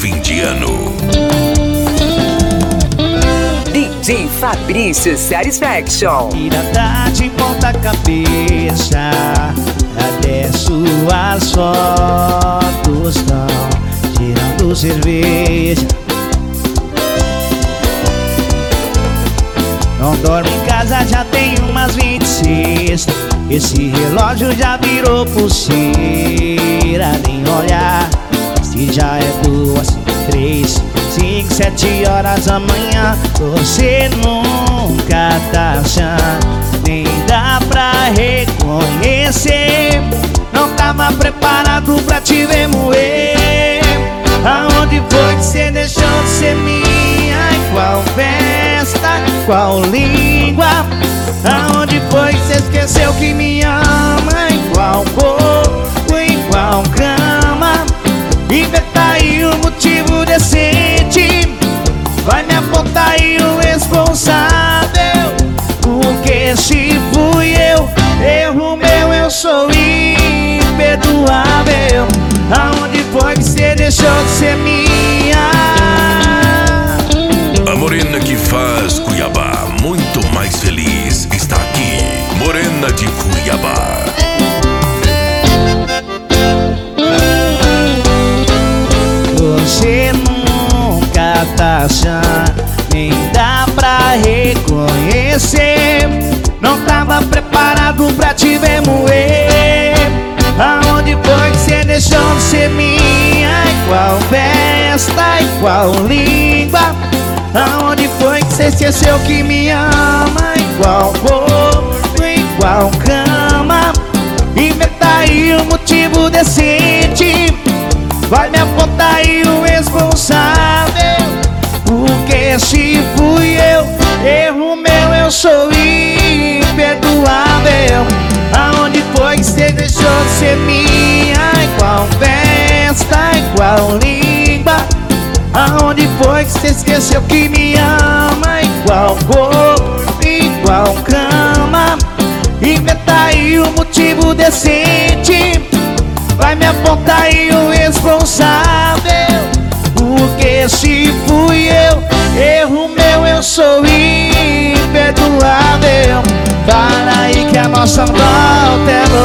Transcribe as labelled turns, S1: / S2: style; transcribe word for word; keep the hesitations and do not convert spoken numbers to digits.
S1: fim de ano.
S2: D J Fabrício Satisfaction.
S3: Pirata de ponta cabeça, até suas fotos estão tirando cerveja. Não dorme em casa já tem umas vinte e seis. Esse relógio já virou pulseira. Nem olhar se já é duas, três, cinco, sete horas da manhã. Você nunca tá achando, nem dá pra reconhecer. Não tava preparado pra te ver moer. Aonde foi que você deixou de ser minha? Em qual festa? Qual língua? Aonde foi que você esqueceu que me ama? Em qual corpo? Em qual cama? Inventa aí um motivo decente. Vai me apontar aí o responsável. Porque se fui eu, erro meu, eu sou imperdoável. Aonde foi que você deixou de ser minha?
S1: A morena que faz Cuiabá muito mais feliz está aqui. Morena de Cuiabá.
S3: Você nunca tá achando, nem dá pra reconhecer. Não tava preparado pra te ver moer. Aonde foi que você deixou de ser minha? Em qual festa? Em qual língua? Aonde foi que você esqueceu que me ama? Em qual corpo? Em qual cama? Inventa aí um motivo decente. Vai me apontar aí o responsável. Porque se fui eu, erro meu, eu sou imperdoável. Aonde foi que você deixou de ser minha? Em qual festa? Em qual língua? Aonde foi que você esqueceu que me ama? Em qual corpo? Em qual cama? Inventa aí um motivo decente. Vai me apontar aí o responsável. Porque se fui eu, erro meu, eu sou imperdoável. Para aí que a nossa volta é